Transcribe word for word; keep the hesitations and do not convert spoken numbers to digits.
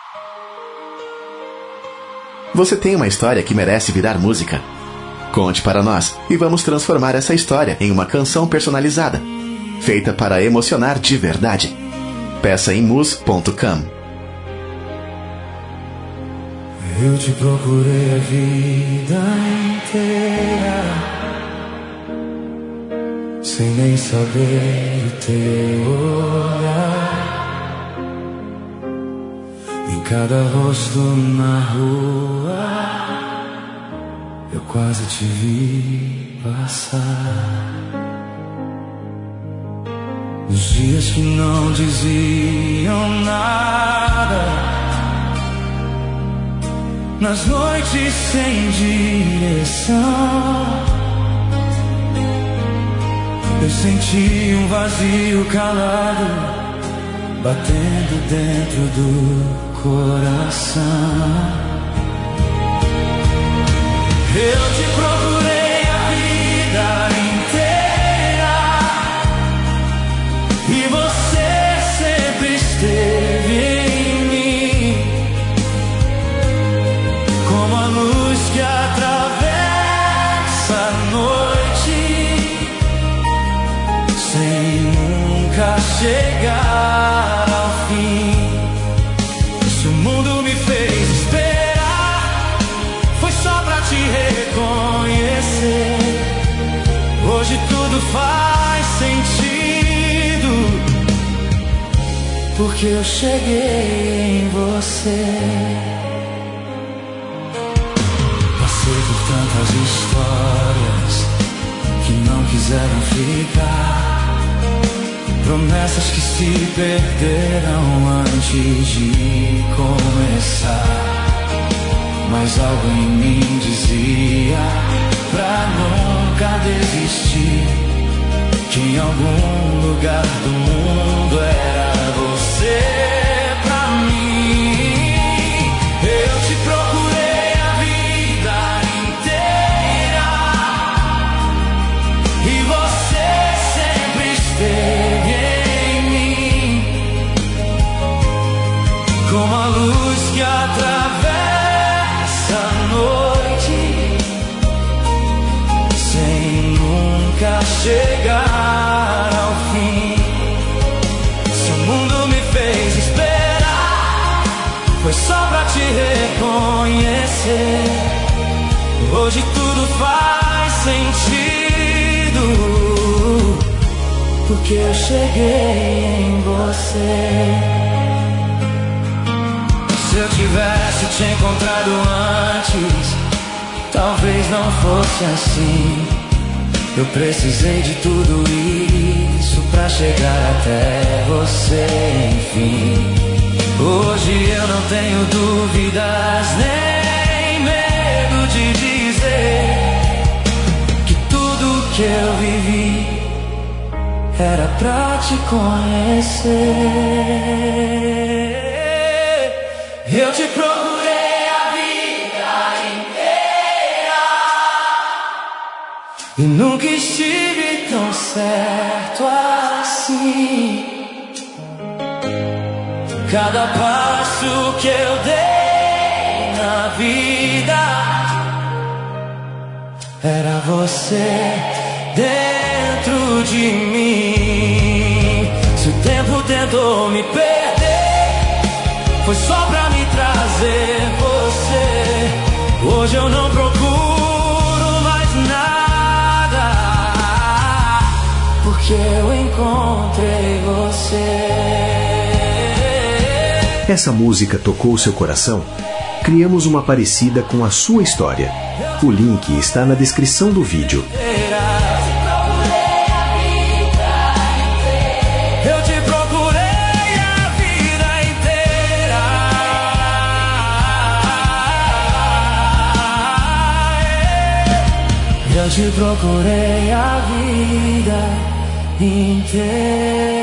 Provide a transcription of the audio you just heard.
Você tem uma história que merece virar música? Conte para nós e vamos transformar essa história em uma canção personalizada, feita para emocionar de verdade. Peça em mus ponto com. Eu te procurei a vida inteira, sem nem saber o teu olhar. Em cada rosto na rua, eu quase te vi passar. Nos dias que não diziam nada, nas noites sem direção, eu senti um vazio calado batendo dentro do coração. Eu te procurei a vida inteira e você sempre esteve em mim, como a luz que atravessa a noite, sem nunca chegar ao fim. Se o mundo me fez esperar, foi só pra te reconhecer. Hoje tudo faz sentido, porque eu cheguei em você. Passei por tantas histórias que não quiseram ficar, promessas que se perderam antes de começar. Mas algo em mim dizia pra nunca desistir, que em algum lugar do mundo era você pra mim. Eu te procurei a vida inteira e você sempre esteve em mim, como a luz que atravessa a noite, sem nunca chegar ao fim. Se o mundo me fez esperar, foi só pra te reconhecer. Hoje tudo faz sentido, porque eu cheguei em você. Se eu tivesse te encontrado antes, talvez não fosse assim. Eu precisei de tudo isso pra chegar até você, enfim. Hoje eu não tenho dúvidas nem medo de dizer que tudo que eu vivi era pra te conhecer. Eu te procurei a vida inteira e nunca estive tão certo assim. Cada passo que eu dei na vida era você dentro de mim. Se o tempo tentou me perder, foi só pra me trazer você. Hoje eu não procuro mais nada, porque eu encontrei você. Essa música tocou seu coração? Criamos uma parecida com a sua história. O link está na descrição do vídeo. Eu te procurei a vida inteira.